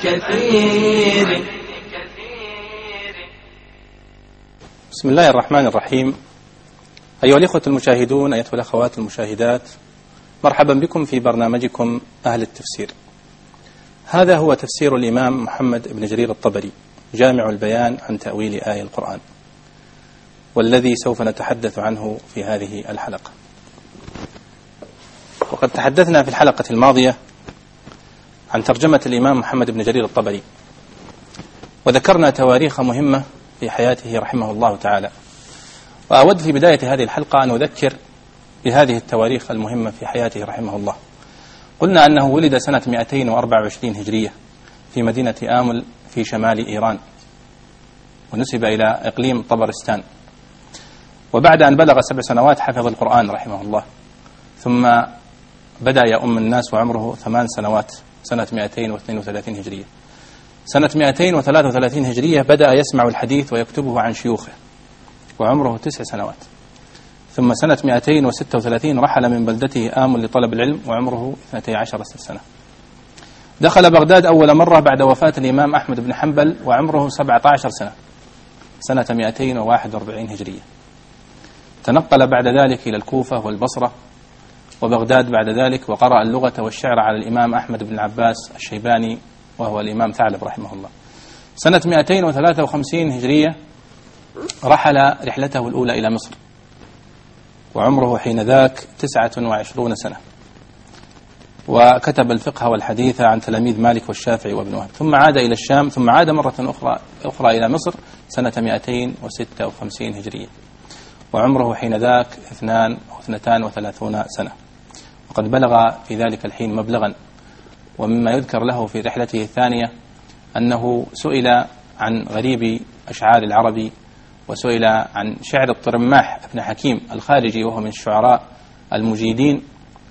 كثير. بسم الله الرحمن الرحيم. أيها الإخوة المشاهدون، أيها الأخوات المشاهدات، مرحبا بكم في برنامجكم أهل التفسير. هذا هو تفسير الإمام محمد بن جرير الطبري، جامع البيان عن تأويل آية القرآن، والذي سوف نتحدث عنه في هذه الحلقة. وقد تحدثنا في الحلقة الماضية عن ترجمة الإمام محمد بن جرير الطبري، وذكرنا تواريخ مهمة في حياته رحمه الله تعالى. وأود في بداية هذه الحلقة أن أذكر بهذه التواريخ المهمة في حياته رحمه الله. قلنا أنه ولد سنة 224 هجرية في مدينة آمل في شمال إيران، ونسب إلى إقليم طبرستان. وبعد أن بلغ 7 سنوات حفظ القرآن رحمه الله، ثم بدأ يؤم الناس وعمره 8 سنوات سنة 232 هجرية. سنة 233 هجرية بدأ يسمع الحديث ويكتبه عن شيوخه وعمره 9 سنوات. ثم سنة 236 رحل من بلدته آمل لطلب العلم وعمره 12 سنة. دخل بغداد أول مرة بعد وفاة الإمام أحمد بن حنبل وعمره 17 سنة سنة 241 هجرية. تنقل بعد ذلك إلى الكوفة والبصرة وبغداد بعد ذلك، وقرأ اللغة والشعر على الإمام أحمد بن العباس الشيباني وهو الإمام ثعلب رحمه الله. سنة 253 هجرية رحل رحلته الأولى إلى مصر، وعمره حين ذاك 29 سنة، وكتب الفقه والحديث عن تلاميذ مالك والشافعي وابن وهب. ثم عاد إلى الشام، ثم عاد مرة أخرى إلى مصر سنة 256 هجرية، وعمره حين ذاك 32 سنة، وقد بلغ في ذلك الحين مبلغا. ومما يذكر له في رحلته الثانية أنه سئل عن غريب أشعار العربي، وسئل عن شعر الطرماح ابن حكيم الخارجي وهو من الشعراء المجيدين،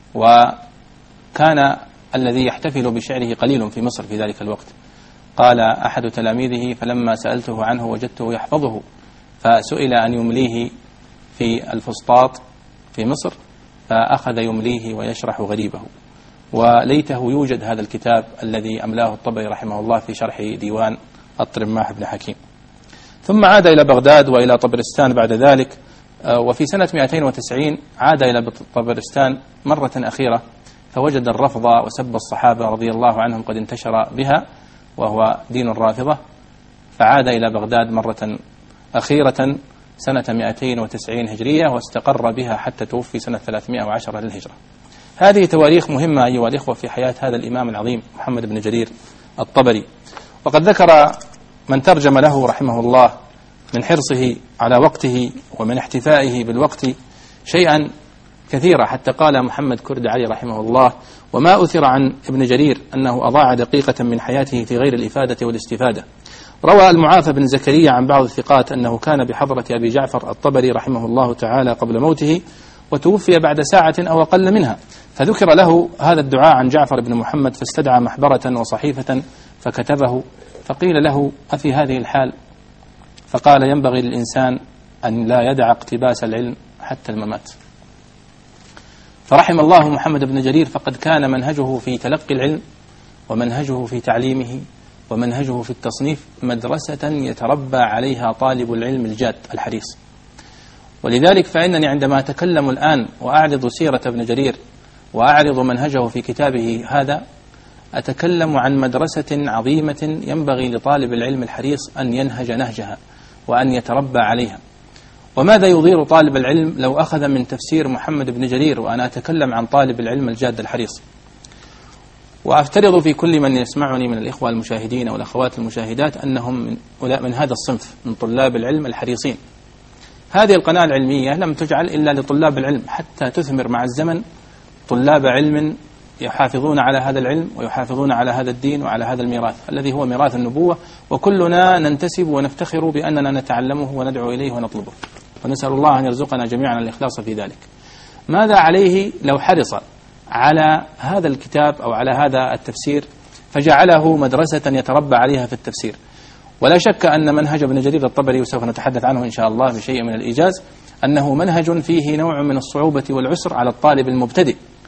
وكان الذي يحتفل بشعره قليل في مصر في ذلك الوقت. قال أحد تلاميذه: فلما سألته عنه وجدته يحفظه، فسئل أن يمليه في الفسطاط في مصر، فأخذ يمليه ويشرح غريبه. وليته يوجد هذا الكتاب الذي أملاه الطبري رحمه الله في شرح ديوان الطرماح ابن حكيم. ثم عاد إلى بغداد وإلى طبرستان بعد ذلك، وفي سنة 290 عاد إلى طبرستان مرة أخيرة، فوجد الرفض وسب الصحابة رضي الله عنهم قد انتشر بها، وهو دين الرافضة، فعاد إلى بغداد مرة أخيرة سنة 290 هجرية، واستقر بها حتى توفي سنة 310 للهجرة. هذه تواريخ مهمة أيها الإخوة في حياة هذا الإمام العظيم محمد بن جرير الطبري. وقد ذكر من ترجم له رحمه الله من حرصه على وقته ومن احتفائه بالوقت شيئا كثيرا، حتى قال محمد كرد علي رحمه الله: وما أثر عن ابن جرير أنه أضاع دقيقة من حياته في غير الإفادة والاستفادة. روى المعافى بن زكريا عن بعض الثقات أنه كان بحضرة أبي جعفر الطبري رحمه الله تعالى قبل موته، وتوفي بعد ساعة أو أقل منها، فذكر له هذا الدعاء عن جعفر بن محمد، فاستدعى محبرة وصحيفة فكتبه، فقيل له: أفي هذه الحال؟ فقال: ينبغي للإنسان أن لا يدع اقتباس العلم حتى الممات. فرحم الله محمد بن جرير، فقد كان منهجه في تلقي العلم ومنهجه في تعليمه ومنهجه في التصنيف مدرسة يتربى عليها طالب العلم الجاد الحريص. ولذلك فإنني عندما أتكلم الآن وأعرض سيرة ابن جرير وأعرض منهجه في كتابه هذا، أتكلم عن مدرسة عظيمة ينبغي لطالب العلم الحريص أن ينهج نهجها وأن يتربى عليها. وماذا يضير طالب العلم لو أخذ من تفسير محمد بن جرير، وأنا أتكلم عن طالب العلم الجاد الحريص. وأفترض في كل من يسمعني من الإخوة المشاهدين والأخوات المشاهدات أنهم من هذا الصنف، من طلاب العلم الحريصين. هذه القناة العلمية لم تجعل إلا لطلاب العلم، حتى تثمر مع الزمن طلاب علم يحافظون على هذا العلم ويحافظون على هذا الدين وعلى هذا الميراث الذي هو ميراث النبوة، وكلنا ننتسب ونفتخر بأننا نتعلمه وندعو إليه ونطلبه، ونسأل الله أن يرزقنا جميعا الإخلاص في ذلك. ماذا عليه لو حرص على هذا الكتاب أو على هذا التفسير فجعله مدرسة يتربى عليها في التفسير؟ ولا شك أن منهج ابن جرير الطبري، وسوف نتحدث عنه إن شاء الله بشيء من الإيجاز، أنه منهج فيه نوع من الصعوبة والعسر على الطالب المبتدئ،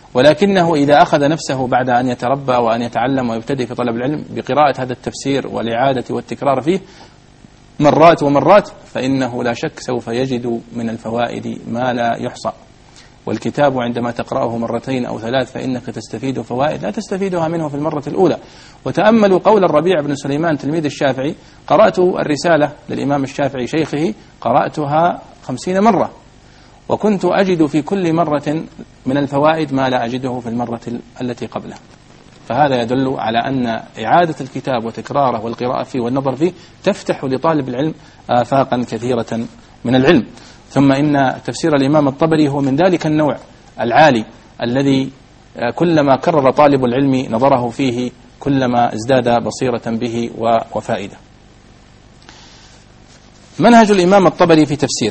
ولكنه إذا أخذ نفسه بعد أن يتربى وأن يتعلم ويبتدئ في طلب العلم بقراءة هذا التفسير والإعادة والتكرار فيه مرات ومرات، فإنه لا شك سوف يجد من الفوائد ما لا يحصى. والكتاب عندما تقرأه مرتين أو ثلاث فإنك تستفيد فوائد لا تستفيدها منه في المرة الأولى. وتأملوا قول الربيع بن سليمان تلميذ الشافعي: قرأت الرسالة للإمام الشافعي شيخه قرأتها 50 مرة، وكنت أجد في كل مرة من الفوائد ما لا أجده في المرة التي قبله. فهذا يدل على أن إعادة الكتاب وتكراره والقراءة فيه والنظر فيه تفتح لطالب العلم آفاقا كثيرة من العلم. ثم إن تفسير الإمام الطبري هو من ذلك النوع العالي الذي كلما كرر طالب العلم نظره فيه كلما ازداد بصيرة به وفائدة. منهج الإمام الطبري في تفسيره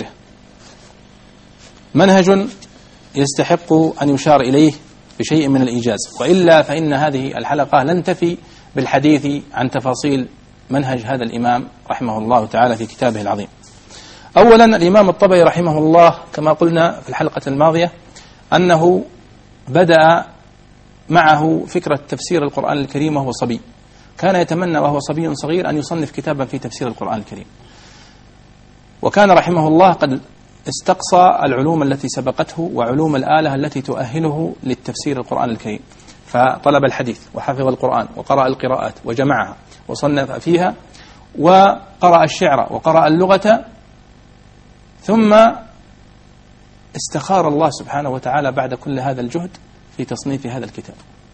منهج يستحق أن يشار إليه بشيء من الإيجاز، وإلا فإن هذه الحلقة لن تفي بالحديث عن تفاصيل منهج هذا الإمام رحمه الله تعالى في كتابه العظيم. أولا، الإمام الطبري رحمه الله كما قلنا في الحلقة الماضية أنه بدأ معه فكرة تفسير القرآن الكريم وهو صبي، كان يتمنى وهو صبي صغير أن يصنف كتابا في تفسير القرآن الكريم، وكان رحمه الله قد استقصى العلوم التي سبقته وعلوم الآلة التي تؤهله للتفسير القرآن الكريم، فطلب الحديث وحفظ القرآن وقرأ القراءات وجمعها وصنف فيها، وقرأ الشعر وقرأ اللغة، ثم استخار الله سبحانه وتعالى بعد كل هذا الجهد في تصنيف هذا الكتاب.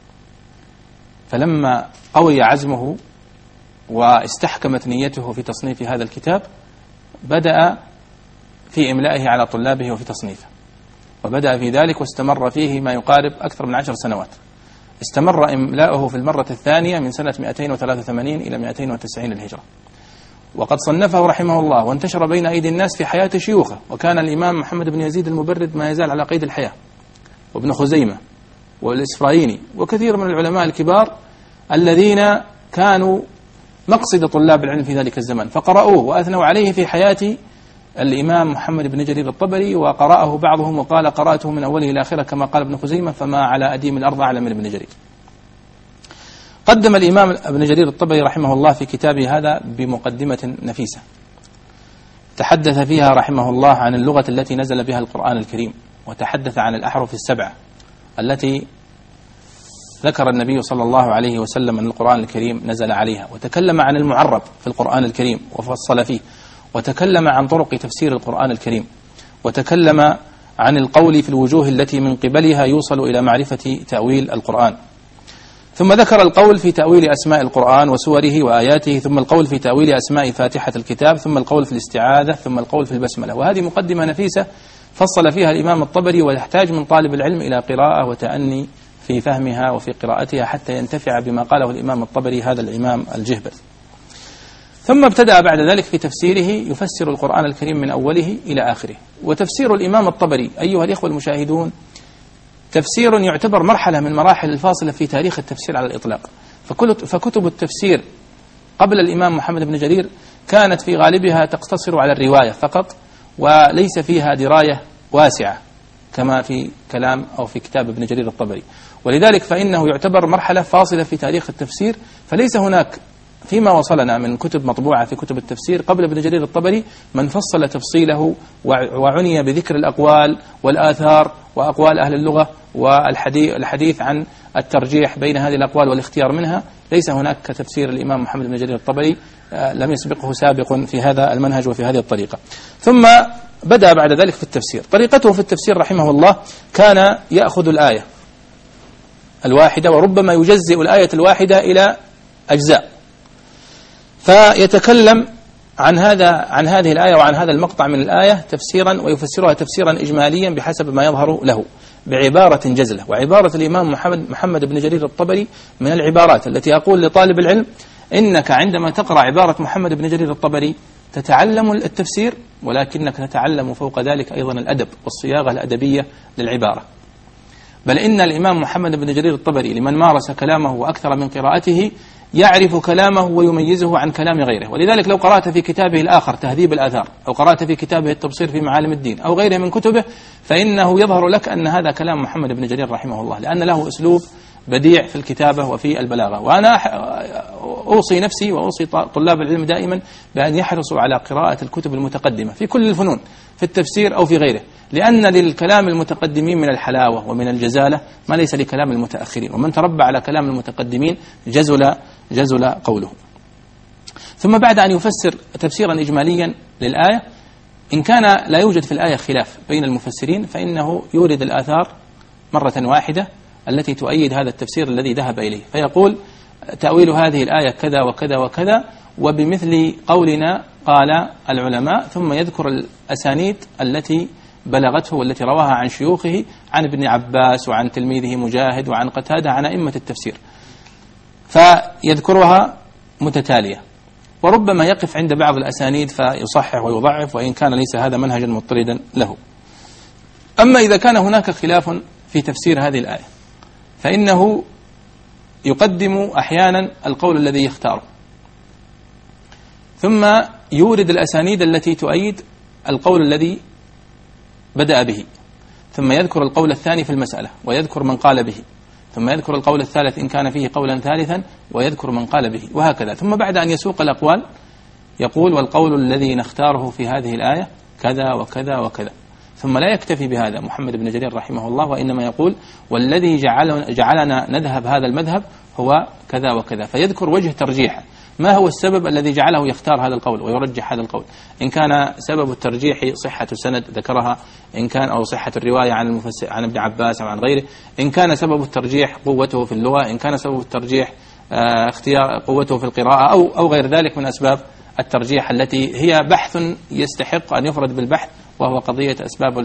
فلما قوي عزمه واستحكمت نيته في تصنيف هذا الكتاب بدأ في إملائه على طلابه وفي تصنيفه، وبدأ في ذلك واستمر فيه ما يقارب أكثر من 10 سنوات. استمر إملاؤه في المرة الثانية من سنة 283 إلى 290 للهجرة، وقد صنفه رحمه الله وانتشر بين أيدي الناس في حياة شيوخه. وكان الإمام محمد بن يزيد المبرد ما يزال على قيد الحياة، وابن خزيمة والإسفرايني وكثير من العلماء الكبار الذين كانوا مقصد طلاب العلم في ذلك الزمن، فقرأوه وأثنوا عليه في حياة الإمام محمد بن جرير الطبري، وقرأه بعضهم وقال قرأته من أوله إلى آخره كما قال ابن خزيمة: فما على أديم الأرض أعلم من ابن جرير. قدم الإمام ابن جرير الطبري رحمه الله في كتابه هذا بمقدمة نفيسة تحدث فيها رحمه الله عن اللغة التي نزل بها القرآن الكريم، وتحدث عن الأحرف السبعة التي ذكر النبي صلى الله عليه وسلم أن القرآن الكريم نزل عليها، وتكلم عن المعرب في القرآن الكريم وفصل فيه، وتكلم عن طرق تفسير القرآن الكريم، وتكلم عن القول في الوجوه التي من قبلها يوصل إلى معرفة تأويل القرآن. ثم ذكر القول في تأويل أسماء القرآن وسوره وآياته، ثم القول في تأويل أسماء فاتحة الكتاب، ثم القول في الاستعاذة، ثم القول في البسملة. وهذه مقدمة نفيسة فصل فيها الإمام الطبري، ويحتاج من طالب العلم إلى قراءة وتأني في فهمها وفي قراءتها حتى ينتفع بما قاله الإمام الطبري هذا الإمام الجهبذ. ثم ابتدأ بعد ذلك في تفسيره يفسر القرآن الكريم من أوله إلى آخره. وتفسير الإمام الطبري أيها الإخوة المشاهدون تفسير يعتبر مرحلة من مراحل الفاصلة في تاريخ التفسير على الإطلاق. فكتب التفسير قبل الإمام محمد بن جرير كانت في غالبها تقتصر على الرواية فقط، وليس فيها دراية واسعة كما في كلام أو في كتاب ابن جرير الطبري، ولذلك فإنه يعتبر مرحلة فاصلة في تاريخ التفسير. فليس هناك فيما وصلنا من كتب مطبوعة في كتب التفسير قبل ابن جرير الطبري من فصل تفصيله وعني بذكر الأقوال والآثار وأقوال أهل اللغة والحديث عن الترجيح بين هذه الأقوال والاختيار منها. ليس هناك كتفسير الإمام محمد بن جرير الطبري، لم يسبقه سابق في هذا المنهج وفي هذه الطريقة. ثم بدأ بعد ذلك في التفسير. طريقته في التفسير رحمه الله كان يأخذ الآية الواحدة وربما يجزئ الآية الواحدة إلى أجزاء، فيتكلم عن هذه الآية وعن هذا المقطع من الآية تفسيرا، ويفسرها تفسيرا إجماليا بحسب ما يظهر له بعبارة جزلة. وعبارة الإمام محمد بن جرير الطبري من العبارات التي أقول لطالب العلم إنك عندما تقرأ عبارة محمد بن جرير الطبري تتعلم التفسير، ولكنك تتعلم فوق ذلك أيضا الأدب والصياغة الأدبية للعبارة. بل إن الإمام محمد بن جرير الطبري لمن مارس كلامه وأكثر من قراءته يعرف كلامه ويميزه عن كلام غيره. ولذلك لو قرأت في كتابه الآخر تهذيب الآثار، أو قرأت في كتابه التبصير في معالم الدين أو غيره من كتبه، فإنه يظهر لك أن هذا كلام محمد بن جرير رحمه الله، لأن له أسلوب بديع في الكتابة وفي البلاغة. وأنا أوصي نفسي وأوصي طلاب العلم دائما بأن يحرصوا على قراءة الكتب المتقدمة في كل الفنون، في التفسير أو في غيره، لأن للكلام المتقدمين من الحلاوة ومن الجزالة ما ليس لكلام المتأخرين، ومن تربى على كلام المتقدمين جزل قوله. ثم بعد أن يفسر تفسيرا إجماليا للآية، إن كان لا يوجد في الآية خلاف بين المفسرين فإنه يورد الآثار مرة واحدة التي تؤيد هذا التفسير الذي ذهب إليه، فيقول تأويل هذه الآية كذا وكذا وكذا وبمثل قولنا قال العلماء، ثم يذكر الأسانيد التي بلغته والتي رواها عن شيوخه عن ابن عباس وعن تلميذه مجاهد وعن قتادة عن أئمة التفسير، فيذكرها متتالية. وربما يقف عند بعض الأسانيد فيصحح ويضعف، وإن كان ليس هذا منهجا مضطردا له. أما إذا كان هناك خلاف في تفسير هذه الآية فإنه يقدم أحيانا القول الذي يختاره، ثم يورد الأسانيد التي تؤيد القول الذي بدأ به، ثم يذكر القول الثاني في المسألة ويذكر من قال به، ثم يذكر القول الثالث إن كان فيه قولا ثالثا ويذكر من قال به، وهكذا. ثم بعد أن يسوق الأقوال يقول والقول الذي نختاره في هذه الآية كذا وكذا وكذا. ثم لا يكتفي بهذا محمد بن جرير رحمه الله، وإنما يقول والذي جعلنا نذهب هذا المذهب هو كذا وكذا، فيذكر وجه ترجيحه، ما هو السبب الذي جعله يختار هذا القول ويرجح هذا القول. إن كان سبب الترجيح صحة السند ذكرها، إن كان أو صحة الرواية عن ابن عباس أو عن غيره، إن كان سبب الترجيح قوته في اللغة، إن كان سبب الترجيح اختيار قوته في القراءة أو غير ذلك من أسباب الترجيح التي هي بحث يستحق أن يفرد بالبحث، وهو قضية أسباب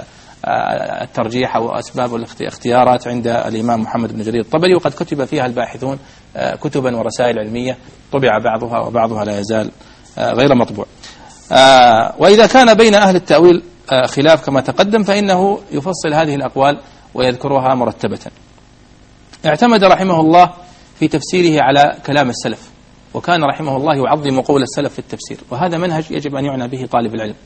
الترجيح أو أسباب الاختيارات عند الإمام محمد بن جرير الطبري، وقد كتب فيها الباحثون كتبا ورسائل علمية طبع بعضها وبعضها لا يزال غير مطبوع. وإذا كان بين أهل التأويل خلاف كما تقدم فإنه يفصل هذه الأقوال ويذكرها مرتبة. اعتمد رحمه الله في تفسيره على كلام السلف، وكان رحمه الله يعظم قول السلف في التفسير، وهذا منهج يجب أن يعنى به طالب العلم.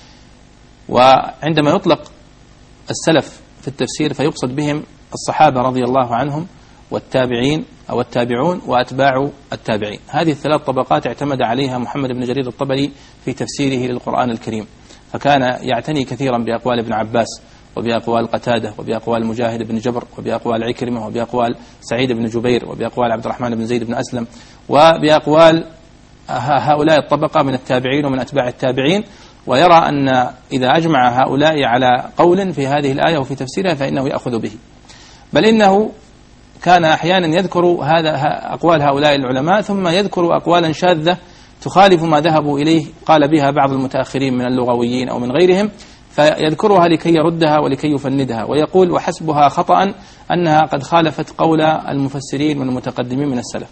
وعندما يطلق السلف في التفسير فيقصد بهم الصحابة رضي الله عنهم والتابعين أو التابعون وأتباع التابعين. هذه الثلاث طبقات اعتمد عليها محمد بن جرير الطبري في تفسيره للقرآن الكريم، فكان يعتني كثيرا بأقوال ابن عباس وبأقوال قتادة وبأقوال مجاهد بن جبر وبأقوال عكرمة وبأقوال سعيد بن جبير وبأقوال عبد الرحمن بن زيد بن أسلم وبأقوال هؤلاء الطبقة من التابعين ومن أتباع التابعين، ويرى أن إذا أجمع هؤلاء على قول في هذه الآية وفي تفسيرها فإنه يأخذ به. بل إنه كان أحيانا يذكر أقوال هؤلاء العلماء ثم يذكر أقوالا شاذة تخالف ما ذهبوا إليه قال بها بعض المتأخرين من اللغويين أو من غيرهم، فيذكرها لكي يردها ولكي يفندها، ويقول وحسبها خطأ أنها قد خالفت قول المفسرين من المتقدمين من السلف.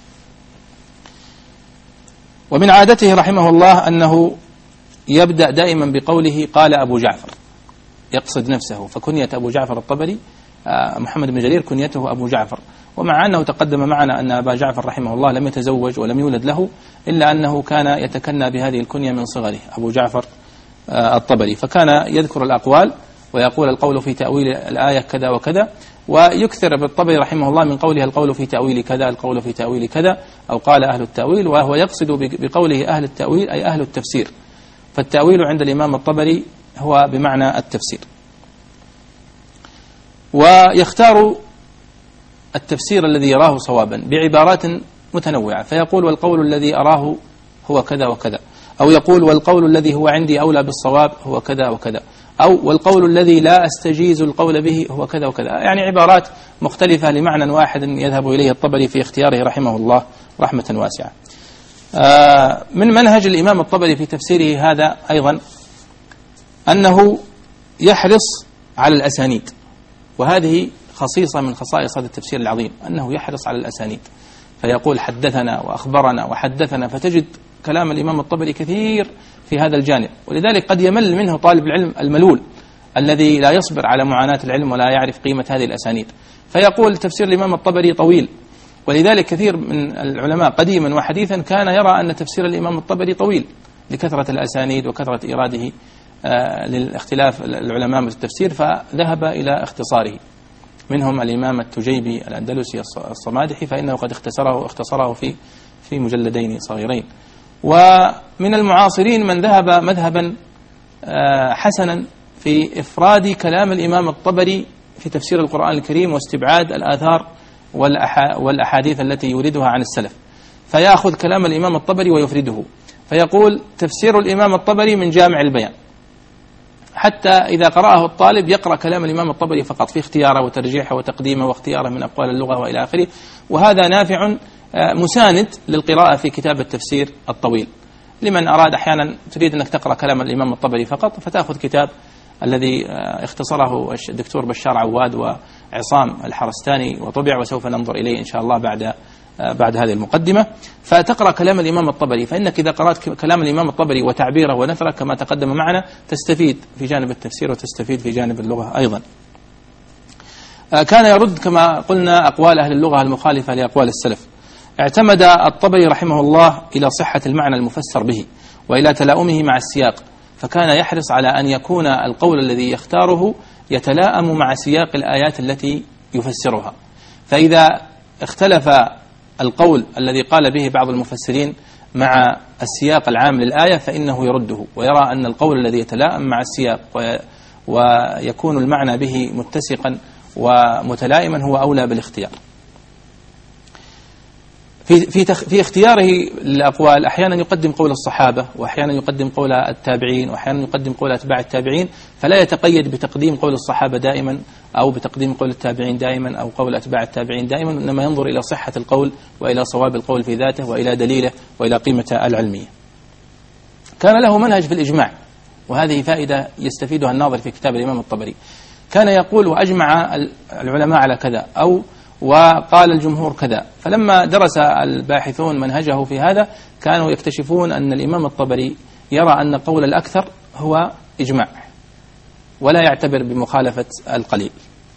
ومن عادته رحمه الله أنه يبدأ دائما بقوله قال أبو جعفر، يقصد نفسه، فكنية أبو جعفر الطبري محمد بن جرير كنيته أبو جعفر، ومع أنه تقدم معنا أن أبا جعفر رحمه الله لم يتزوج ولم يولد له، إلا أنه كان يتكنى بهذه الكنية من صغره أبو جعفر الطبري، فكان يذكر الأقوال ويقول القول في تأويل الآية كذا وكذا، ويكثر بالطبري رحمه الله من قوله القول في تأويل كذا، القول في تأويل كذا، أو قال أهل التأويل، وهو يقصد بقوله أهل التأويل أي أهل التفسير، فالتأويل عند الإمام الطبري هو بمعنى التفسير. ويختار التفسير الذي يراه صوابا بعبارات متنوعة، فيقول والقول الذي أراه هو كذا وكذا، أو يقول والقول الذي هو عندي أولى بالصواب هو كذا وكذا، أو والقول الذي لا أستجيز القول به هو كذا وكذا، يعني عبارات مختلفة لمعنى واحد يذهب إليه الطبري في اختياره رحمه الله رحمة واسعة. من منهج الإمام الطبري في تفسيره هذا أيضا أنه يحرص على الأسانيد، وهذه خصيصة من خصائص هذا التفسير العظيم، أنه يحرص على الأسانيد، فيقول حدثنا وأخبرنا وحدثنا، فتجد كلام الإمام الطبري كثير في هذا الجانب، ولذلك قد يمل منه طالب العلم الملول الذي لا يصبر على معاناة العلم ولا يعرف قيمة هذه الأسانيد، فيقول تفسير الإمام الطبري طويل، ولذلك كثير من العلماء قديما وحديثا كان يرى أن تفسير الإمام الطبري طويل لكثرة الأسانيد وكثرة إيراده للاختلاف العلماء في التفسير، فذهب إلى اختصاره. منهم الإمام التجيبي الأندلسي الصمادحي، فإنه قد اختصره في مجلدين صغيرين. ومن المعاصرين من ذهب مذهبا حسنا في إفراد كلام الإمام الطبري في تفسير القرآن الكريم واستبعاد الآثار والأحاديث التي يوردها عن السلف، فيأخذ كلام الإمام الطبري ويفرده، فيقول تفسير الإمام الطبري من جامع البيان، حتى إذا قرأه الطالب يقرأ كلام الإمام الطبري فقط في اختياره وترجيحه وتقديمه واختياره من أقوال اللغة وإلى آخره. وهذا نافع مساند للقراءة في كتاب التفسير الطويل، لمن أراد أحيانا تريد أنك تقرأ كلام الإمام الطبري فقط، فتأخذ كتاب الذي اختصره الدكتور بشار عواد وعصام الحرستاني وطبع، وسوف ننظر إليه إن شاء الله بعد هذه المقدمة. فتقرأ كلام الإمام الطبري، فإنك إذا قرأت كلام الإمام الطبري وتعبيره ونثره كما تقدم معنا تستفيد في جانب التفسير وتستفيد في جانب اللغة أيضا. كان يرد كما قلنا أقوال أهل اللغة المخالفة لأقوال السلف. اعتمد الطبري رحمه الله إلى صحة المعنى المفسر به وإلى تلاؤمه مع السياق، فكان يحرص على أن يكون القول الذي يختاره يتلائم مع سياق الآيات التي يفسرها. فإذا اختلف القول الذي قال به بعض المفسرين مع السياق العام للآية فإنه يرده، ويرى أن القول الذي يتلائم مع السياق ويكون المعنى به متسقا ومتلائما هو أولى بالاختيار. في اختياره للأقوال أحيانا يقدم قول الصحابة، وأحيانا يقدم قول التابعين، وأحيانا يقدم قول أتباع التابعين، فلا يتقيد بتقديم قول الصحابة دائما أو بتقديم قول التابعين دائما أو قول أتباع التابعين دائما، إنما ينظر إلى صحة القول وإلى صواب القول في ذاته وإلى دليله وإلى قيمته العلمية. كان له منهج في الإجماع، وهذه فائدة يستفيدها الناظر في كتاب الإمام الطبري. كان يقول وأجمع العلماء على كذا، أو وقال الجمهور كذا. فلما درس الباحثون منهجه في هذا كانوا يكتشفون أن الإمام الطبري يرى أن قول الأكثر هو إجماع ولا يعتبر بمخالفة القليل.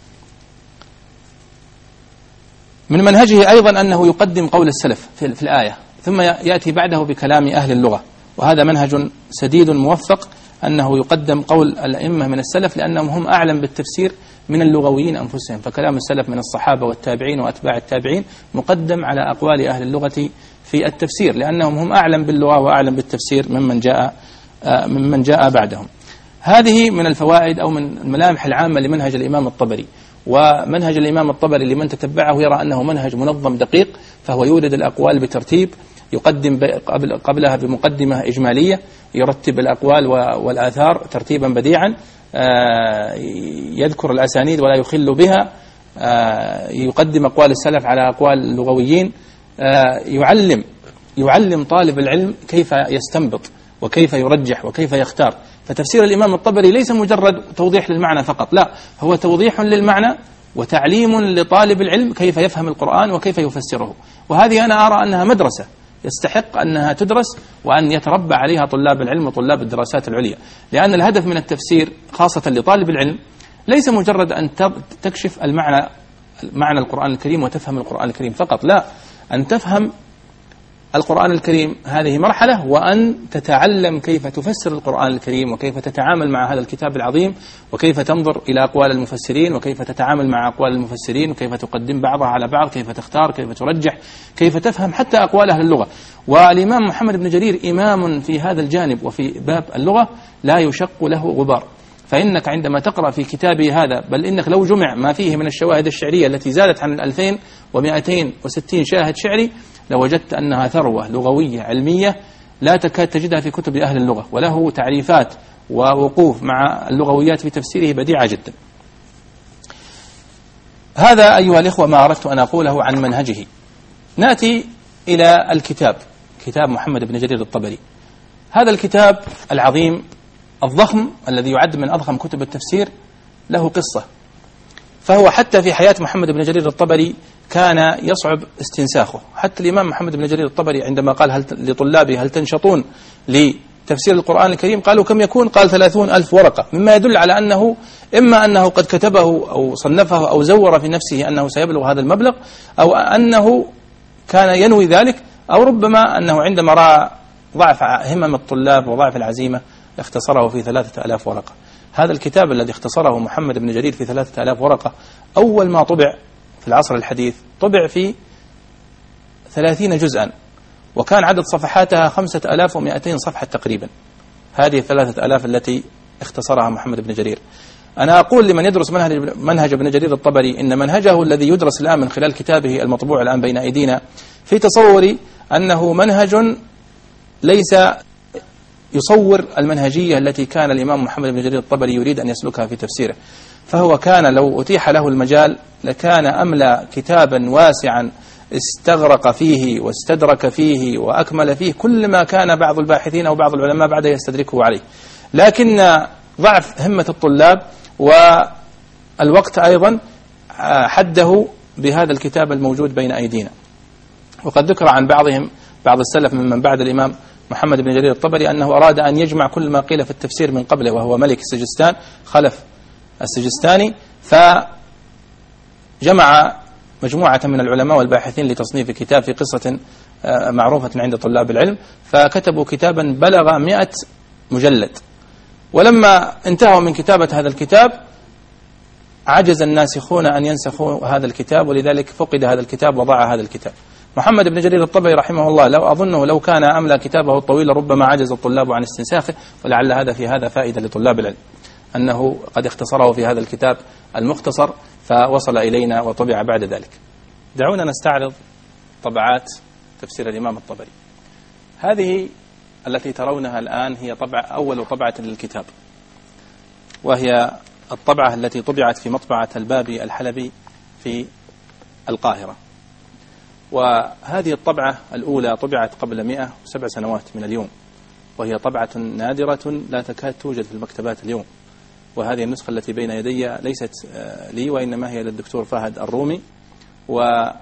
من منهجه أيضا أنه يقدم قول السلف في الآية ثم يأتي بعده بكلام أهل اللغة، وهذا منهج سديد موفق، أنه يقدم قول الأئمة من السلف لأنهم هم أعلم بالتفسير من اللغويين أنفسهم، فكلام السلف من الصحابة والتابعين وأتباع التابعين مقدم على أقوال أهل اللغة في التفسير، لأنهم هم أعلم باللغة وأعلم بالتفسير ممن جاء بعدهم. هذه من الفوائد أو من الملامح العامة لمنهج الإمام الطبري. ومنهج الإمام الطبري لمن تتبعه يرى أنه منهج منظم دقيق، فهو يورد الأقوال بترتيب، يقدم قبلها بمقدمة إجمالية، يرتب الأقوال والآثار ترتيبا بديعا، يذكر الأسانيد ولا يخل بها، يقدم أقوال السلف على أقوال اللغويين، يعلم طالب العلم كيف يستنبط وكيف يرجح وكيف يختار. فتفسير الإمام الطبري ليس مجرد توضيح للمعنى فقط، لا، هو توضيح للمعنى وتعليم لطالب العلم كيف يفهم القرآن وكيف يفسره. وهذه أنا أرى أنها مدرسة يستحق أنها تدرس وأن يتربى عليها طلاب العلم وطلاب الدراسات العليا، لأن الهدف من التفسير خاصة لطالب العلم ليس مجرد أن تكشف معنى القرآن الكريم وتفهم القرآن الكريم فقط، لا، أن تفهم القرآن الكريم هذه مرحلة، وأن تتعلم كيف تفسر القرآن الكريم وكيف تتعامل مع هذا الكتاب العظيم، وكيف تنظر إلى أقوال المفسرين وكيف تتعامل مع أقوال المفسرين، وكيف تقدم بعضها على بعض، كيف تختار، كيف ترجح، كيف تفهم حتى أقوال أهل اللغة. والإمام محمد بن جرير إمام في هذا الجانب وفي باب اللغة لا يشق له غبار. فإنك عندما تقرأ في كتابه هذا، بل إنك لو جمع ما فيه من الشواهد الشعرية التي زادت عن 2260 شاهد شعري لوجدت أنها ثروة لغوية علمية لا تكاد تجدها في كتب أهل اللغة، وله تعريفات ووقوف مع اللغويات في تفسيره بديعة جدا. هذا أيها الإخوة ما أردت أن أقوله عن منهجه. نأتي إلى الكتاب، كتاب محمد بن جرير الطبري. هذا الكتاب العظيم الضخم الذي يعد من أضخم كتب التفسير له قصة، فهو حتى في حياة محمد بن جرير الطبري كان يصعب استنساخه. حتى الإمام محمد بن جرير الطبري عندما قال لطلابه هل تنشطون لتفسير القرآن الكريم، قالوا كم يكون؟ قال 30,000 ورقة، مما يدل على أنه إما أنه قد كتبه أو صنفه أو زور في نفسه أنه سيبلغ هذا المبلغ، أو أنه كان ينوي ذلك، أو ربما أنه عندما رأى ضعف همم الطلاب وضعف العزيمة اختصره في 3000 ورقة. هذا الكتاب الذي اختصره محمد بن جرير في 3000 ورقة أول ما طبع في العصر الحديث طبع في 30 جزءا، وكان عدد صفحاتها 5200 صفحة تقريبا. هذه 3000 التي اختصرها محمد بن جرير. أنا أقول لمن يدرس منهج ابن جرير الطبري إن منهجه الذي يدرس الآن من خلال كتابه المطبوع الآن بين أيدينا في تصوري أنه منهج ليس يصور المنهجية التي كان الإمام محمد بن جرير الطبري يريد أن يسلكها في تفسيره. فهو كان لو أتيح له المجال لكان أملى كتابا واسعا استغرق فيه واستدرك فيه وأكمل فيه كل ما كان بعض الباحثين أو بعض العلماء بعد يستدركه عليه، لكن ضعف همة الطلاب والوقت أيضا حده بهذا الكتاب الموجود بين أيدينا. وقد ذكر عن بعض السلف ممن بعد الإمام محمد بن جرير الطبري أنه أراد أن يجمع كل ما قيل في التفسير من قبله، وهو ملك السجستان خلف السجستاني، فجمع مجموعة من العلماء والباحثين لتصنيف كتاب في قصة معروفة عند طلاب العلم، فكتبوا كتابا بلغ 100 مجلد. ولما انتهوا من كتابة هذا الكتاب عجز الناسخون أن ينسخوا هذا الكتاب، ولذلك فقد هذا الكتاب وضاع هذا الكتاب. محمد بن جرير الطبري رحمه الله لو كان أملى كتابه الطويل ربما عجز الطلاب عن استنساخه، ولعل هذا فائدة لطلاب العلم أنه قد اختصره في هذا الكتاب المختصر فوصل إلينا وطبع بعد ذلك. دعونا نستعرض طبعات تفسير الإمام الطبري. هذه التي ترونها الآن هي أول طبعة للكتاب، وهي الطبعة التي طبعت في مطبعة البابي الحلبي في القاهرة. وهذه الطبعة الأولى طبعت قبل 107 سنوات من اليوم، وهي طبعة نادرة لا تكاد توجد في المكتبات اليوم. وهذه النسخة التي بين يدي ليست لي، وإنما هي للدكتور فهد الرومي. وهذه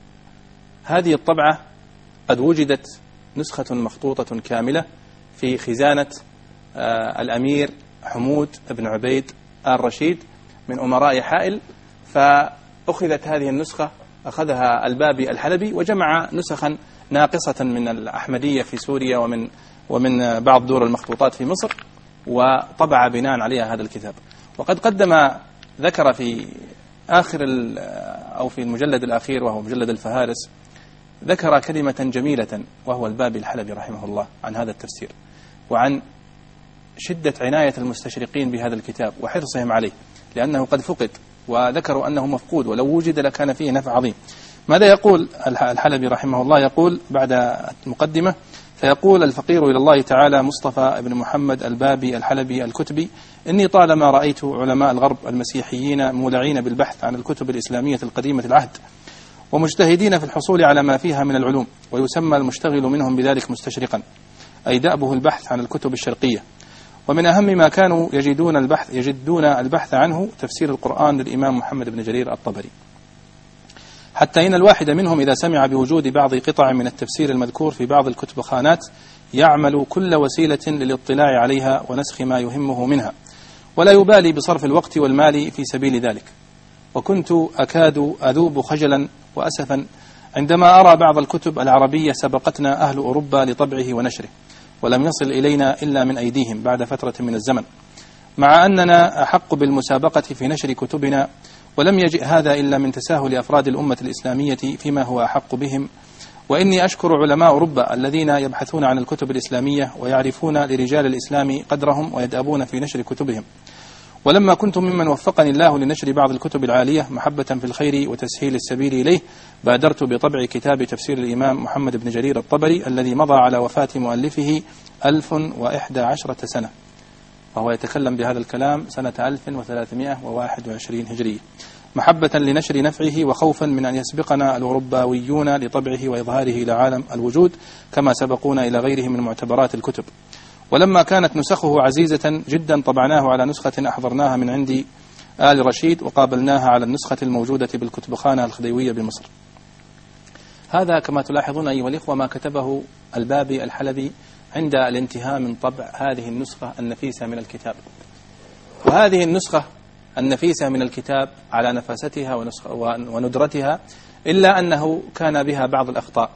الطبعة قد وجدت نسخة مخطوطة كاملة في خزانة الأمير حمود بن عبيد آل رشيد من أمراء حائل، فأخذت هذه النسخة أخذها البابي الحلبي وجمع نسخا ناقصة من الأحمدية في سوريا ومن بعض دور المخطوطات في مصر، وطبع بناء عليها هذا الكتاب. وقد ذكر في آخر أو في المجلد الأخير وهو مجلد الفهارس ذكر كلمة جميلة، وهو البابي الحلبي رحمه الله عن هذا التفسير وعن شدة عناية المستشرقين بهذا الكتاب وحرصهم عليه، لأنه قد فقد، وذكروا أنه مفقود ولو وجد لكان فيه نفع عظيم. ماذا يقول الحلبي رحمه الله؟ يقول بعد المقدمة: فيقول الفقير إلى الله تعالى مصطفى بن محمد البابي الحلبي الكتبي: إني طالما رأيت علماء الغرب المسيحيين مولعين بالبحث عن الكتب الإسلامية القديمة العهد ومجتهدين في الحصول على ما فيها من العلوم، ويسمى المشتغل منهم بذلك مستشرقا، أي دأبه البحث عن الكتب الشرقية. ومن أهم ما كانوا يجدون البحث عنه تفسير القرآن للإمام محمد بن جرير الطبري، حتى إن الواحد منهم إذا سمع بوجود بعض قطع من التفسير المذكور في بعض الكتبخانات يعمل كل وسيلة للاطلاع عليها ونسخ ما يهمه منها، ولا يبالي بصرف الوقت والمال في سبيل ذلك. وكنت أكاد أذوب خجلا وأسفا عندما أرى بعض الكتب العربية سبقتنا أهل أوروبا لطبعه ونشره، ولم يصل إلينا إلا من أيديهم بعد فترة من الزمن، مع أننا أحق بالمسابقة في نشر كتبنا، ولم يجئ هذا إلا من تساهل أفراد الأمة الإسلامية فيما هو أحق بهم. وإني أشكر علماء أوروبا الذين يبحثون عن الكتب الإسلامية ويعرفون لرجال الإسلام قدرهم ويدأبون في نشر كتبهم. ولما كنت ممن وفقني الله لنشر بعض الكتب العالية محبة في الخير وتسهيل السبيل إليه، بادرت بطبع كتاب تفسير الإمام محمد بن جرير الطبري الذي مضى على وفاة مؤلفه 1011 سنة، وهو يتكلم بهذا الكلام سنة 1321 هجرية، محبة لنشر نفعه وخوفا من أن يسبقنا الأوروباويون لطبعه وإظهاره إلى عالم الوجود كما سبقونا إلى غيره من معتبرات الكتب. ولما كانت نسخه عزيزة جدا طبعناه على نسخة أحضرناها من عند آل رشيد وقابلناها على النسخة الموجودة بالكتبخانة الخديوية بمصر. هذا كما تلاحظون أيها الإخوة ما كتبه البابي الحلبي عند الانتهاء من طبع هذه النسخة النفيسة من الكتاب. وهذه النسخة النفيسة من الكتاب على نفاستها وندرتها إلا أنه كان بها بعض الأخطاء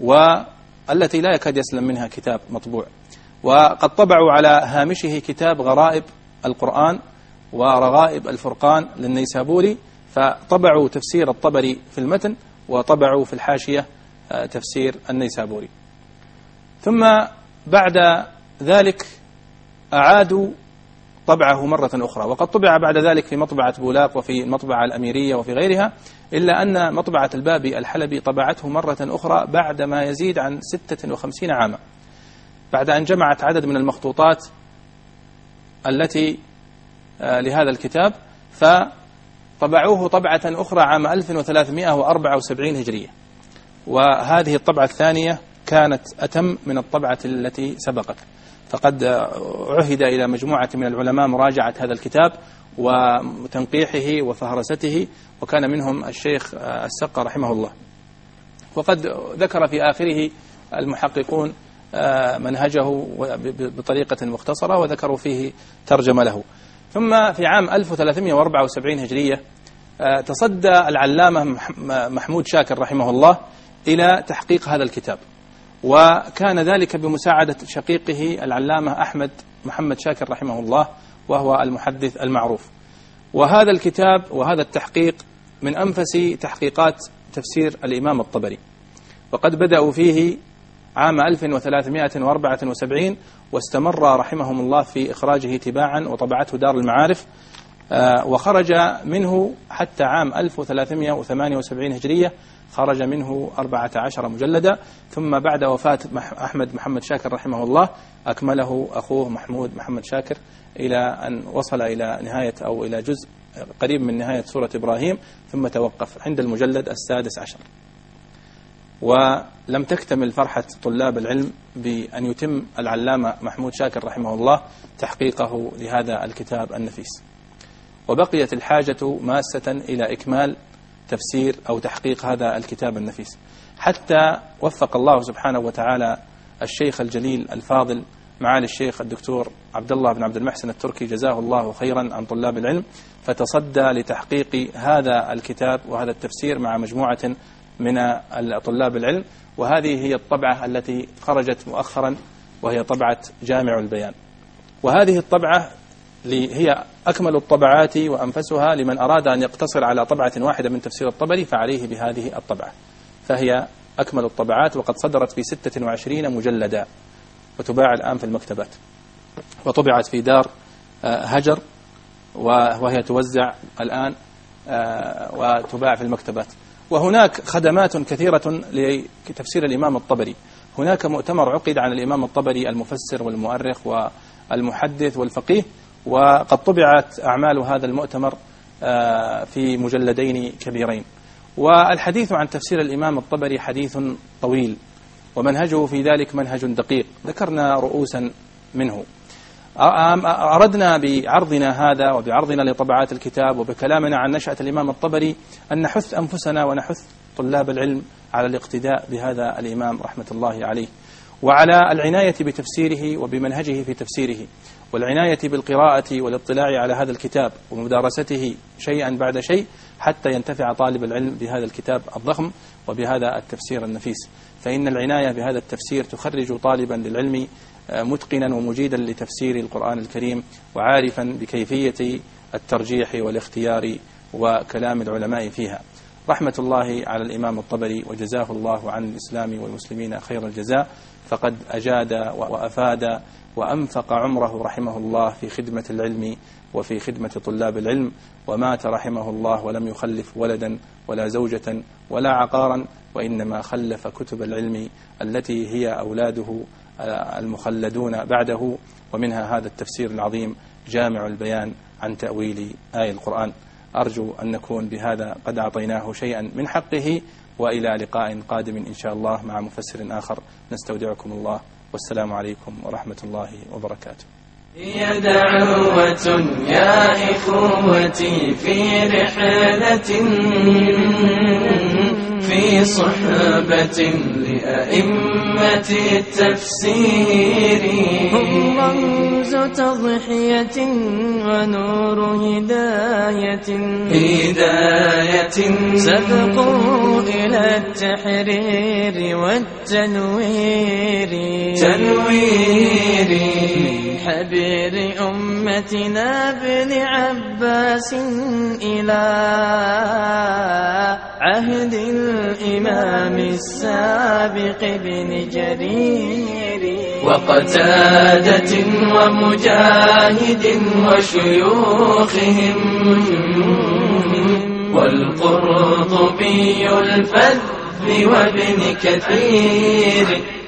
والتي لا يكاد يسلم منها كتاب مطبوع. وقد طبعوا على هامشه كتاب غرائب القرآن ورغائب الفرقان للنيسابوري، فطبعوا تفسير الطبري في المتن وطبعوا في الحاشية تفسير النيسابوري. ثم بعد ذلك أعادوا طبعه مرة أخرى، وقد طبع بعد ذلك في مطبعة بولاق وفي المطبعة الأميرية وفي غيرها، إلا أن مطبعة البابي الحلبي طبعته مرة أخرى بعد ما يزيد عن 56 عاما، بعد أن جمعت عدد من المخطوطات التي لهذا الكتاب، فطبعوه طبعة أخرى عام 1374 هجرية. وهذه الطبعة الثانية كانت أتم من الطبعة التي سبقت، فقد عهد إلى مجموعة من العلماء مراجعة هذا الكتاب وتنقيحه وفهرسته، وكان منهم الشيخ السقا رحمه الله. وقد ذكر في آخره المحققون منهجه بطريقة مختصرة وذكروا فيه ترجمة له. ثم في عام 1374 هجرية تصدى العلامة محمود شاكر رحمه الله إلى تحقيق هذا الكتاب، وكان ذلك بمساعدة شقيقه العلامة أحمد محمد شاكر رحمه الله، وهو المحدث المعروف. وهذا الكتاب وهذا التحقيق من أنفس تحقيقات تفسير الإمام الطبري، وقد بدأوا فيه عام 1374 واستمر رحمهم الله في إخراجه تباعا، وطبعته دار المعارف، وخرج منه حتى عام 1378 هجرية خرج منه 14 مجلدا. ثم بعد وفاة أحمد محمد شاكر رحمه الله أكمله أخوه محمود محمد شاكر إلى أن وصل إلى نهاية أو إلى جزء قريب من نهاية سورة إبراهيم، ثم توقف عند المجلد 16. ولم تكتمل فرحة طلاب العلم بأن يتم العلامة محمود شاكر رحمه الله تحقيقه لهذا الكتاب النفيس، وبقيت الحاجة ماسة إلى إكمال تفسير أو تحقيق هذا الكتاب النفيس، حتى وفق الله سبحانه وتعالى الشيخ الجليل الفاضل معالي الشيخ الدكتور عبد الله بن عبد المحسن التركي جزاه الله خيرا عن طلاب العلم، فتصدى لتحقيق هذا الكتاب وهذا التفسير مع مجموعة من طلاب العلم. وهذه هي الطبعة التي خرجت مؤخرا، وهي طبعة جامع البيان. وهذه الطبعة هي أكمل الطبعات وأنفسها لمن أراد أن يقتصر على طبعة واحدة من تفسير الطبري، فعليه بهذه الطبعة، فهي أكمل الطبعات، وقد صدرت في 26 مجلدا، وتباع الآن في المكتبات، وطبعت في دار هجر، وهي توزع الآن وتباع في المكتبات. وهناك خدمات كثيرة لتفسير الإمام الطبري. هناك مؤتمر عقد عن الإمام الطبري المفسر والمؤرخ والمحدث والفقيه، وقد طبعت أعمال هذا المؤتمر في مجلدين كبيرين. والحديث عن تفسير الإمام الطبري حديث طويل، ومنهجه في ذلك منهج دقيق، ذكرنا رؤوسا منه. أردنا بعرضنا هذا وبعرضنا لطبعات الكتاب وبكلامنا عن نشأة الإمام الطبري أن نحث أنفسنا ونحث طلاب العلم على الاقتداء بهذا الإمام رحمة الله عليه، وعلى العناية بتفسيره وبمنهجه في تفسيره، والعناية بالقراءة والاطلاع على هذا الكتاب ومدارسته شيئا بعد شيء، حتى ينتفع طالب العلم بهذا الكتاب الضخم وبهذا التفسير النفيس. فإن العناية بهذا التفسير تخرج طالبا للعلم متقنا ومجيدا لتفسير القرآن الكريم، وعارفا بكيفية الترجيح والاختيار وكلام العلماء فيها. رحمة الله على الإمام الطبري، وجزاه الله عن الإسلام والمسلمين خير الجزاء، فقد أجاد وأفاد وأنفق عمره رحمه الله في خدمة العلم وفي خدمة طلاب العلم، ومات رحمه الله ولم يخلف ولدا ولا زوجة ولا عقارا، وإنما خلف كتب العلم التي هي أولاده المخلدون بعده، ومنها هذا التفسير العظيم جامع البيان عن تأويل آي القرآن. أرجو أن نكون بهذا قد أعطيناه شيئا من حقه، وإلى لقاء قادم إن شاء الله مع مفسر آخر. نستودعكم الله، والسلام عليكم ورحمة الله وبركاته. هي دعوة يا إخوتي في رحلة في صحبة لأئمة التفسير. هم رمز تضحية ونور هداية سبقوا إلى التحرير والتنوير من حبير أمتنا ابن عباس إلى عهد الإمام السابق بن جرير وقتادة ومجاهد وشيوخهم والقرطبي الفذ وابن كثير